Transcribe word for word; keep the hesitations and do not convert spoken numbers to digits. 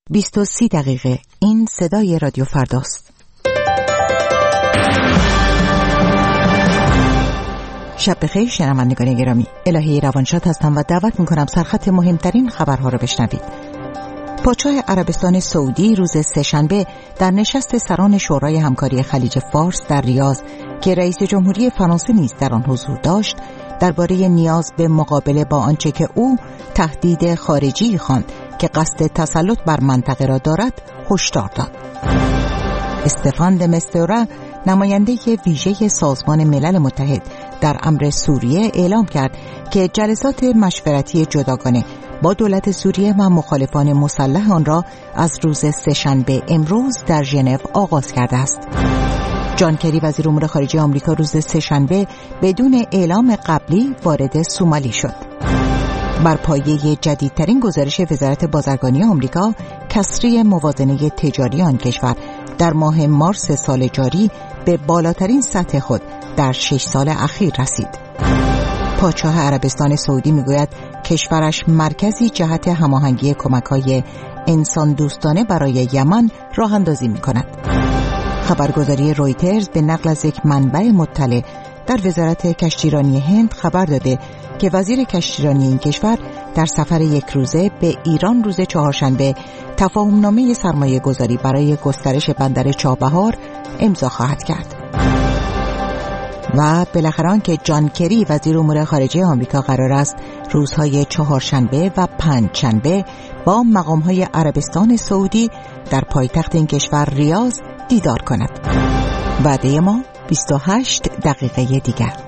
بیست و سی دقیقه. این صدای رادیو فرداست. شب بخیر شنوندگان گرامی. الهی روانشاد هستم و دعوت میکنم سرخط مهمترین خبرها رو بشنوید. پادشاه عربستان سعودی روز سه‌شنبه در نشست سران شورای همکاری خلیج فارس در ریاض که رئیس جمهوری فرانسه نیز در آن حضور داشت، درباره نیاز به مقابله با آنچه که او تهدید خارجی خواند که قصد تسلط بر منطقه را دارد هشدار داد. استفان د مستورا، نماینده ویژه سازمان ملل متحد در امر سوریه، اعلام کرد که جلسات مشورتی جداگانه با دولت سوریه و مخالفان مسلح آن را از روز سه‌شنبه امروز در ژنو آغاز کرده است. جان کری، وزیر امور خارجه آمریکا، روز سه‌شنبه بدون اعلام قبلی وارد سومالی شد. بر پایه جدیدترین گزارش وزارت بازرگانی آمریکا، کسری موازنه تجاری آن کشور در ماه مارس سال جاری به بالاترین سطح خود در شش سال اخیر رسید. پادشاه عربستان سعودی میگوید کشورش مرکزی جهت هماهنگی کمک‌های انسان دوستانه برای یمن راه اندازی می‌کند. خبرگزاری رویترز به نقل از یک منبع مطلع در وزارت کشتیرانی هند خبر داده که وزیر کشتیرانی این کشور در سفر یک روزه به ایران روز چهارشنبه تفاهمنامه سرمایه گذاری برای گسترش بندر چابهار امضا خواهد کرد. و بالاخره آنکه جان کری، وزیر امور خارجه آمریکا، قرار است روزهای چهارشنبه و پنجشنبه با مقام‌های عربستان سعودی در پایتخت این کشور ریاض دیدار کند. وعده ما بیست و هشت دقیقه دیگر.